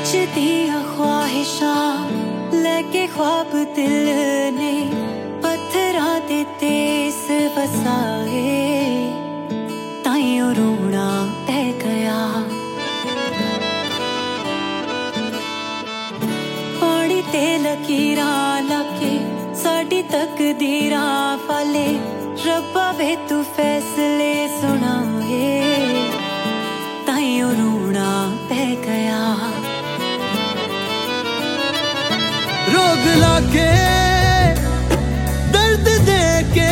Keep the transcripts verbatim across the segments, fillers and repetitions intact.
दिया ख्वाहिशां लेके ख्वाब दिल ने पत्थरां दे तेस वसाए ताइयों रोना पै गया। पानी ते लकीरां लाके साडी तकदीरां वाले रब्बा वे तू फैसले सुनाए ताइयों रोना पै गया। रोग लाके दर्द दे के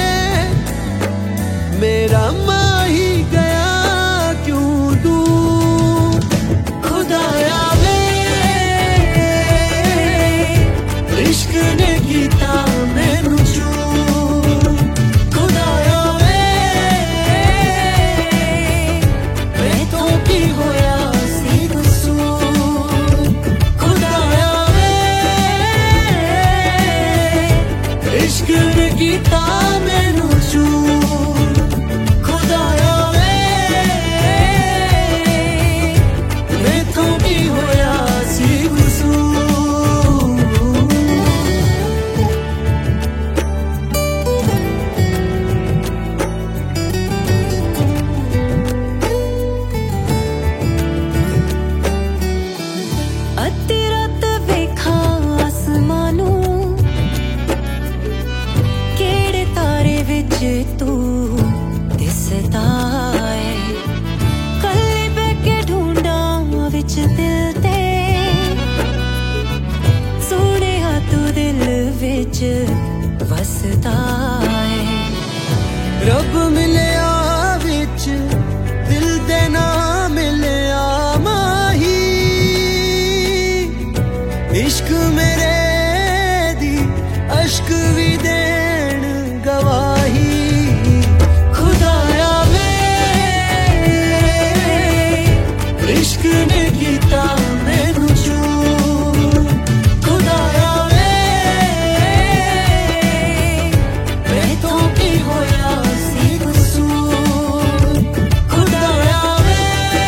मेरा माही गया क्यों दूं खुदाया वे इश्क ने कीता मैनू चूं खुदाया वे मैं तो की होया सी कसूर खुदाया इश्क ने कीता मैनू चूर खुदाया वे मैथों की होया सी कसूर। अद्धी रात वेखा आसमानू तू दिसदा है कल्ली बैके ढूंढा विच दिल ते सोने तू दिल विच वसदा है। रब मिलया विच दिल दे ना मिलया माही इश्क मेरे दी अश्क भी देन गवाही खुदाया वे इश्क ने कीता मैनू चूर खुदाया वे मैथों की होया सी कसूर खुदाया वे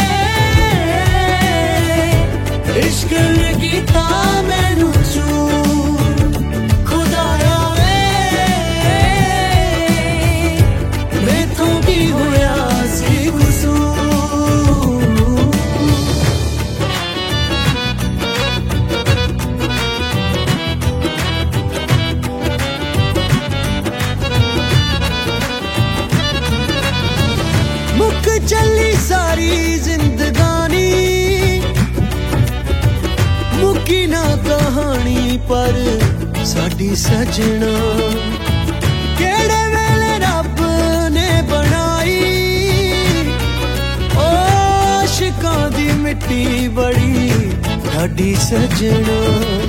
इश्क ने कीता मैनू चूर खुदाया होया सी कसूर। मुक चली सारी जिंदगानी मुकी ना कहानी पर साडी सजना केड़े वेले रब ने बनाई ओ आशिकां दी मिट्टी बड़ी ढाडी सजना।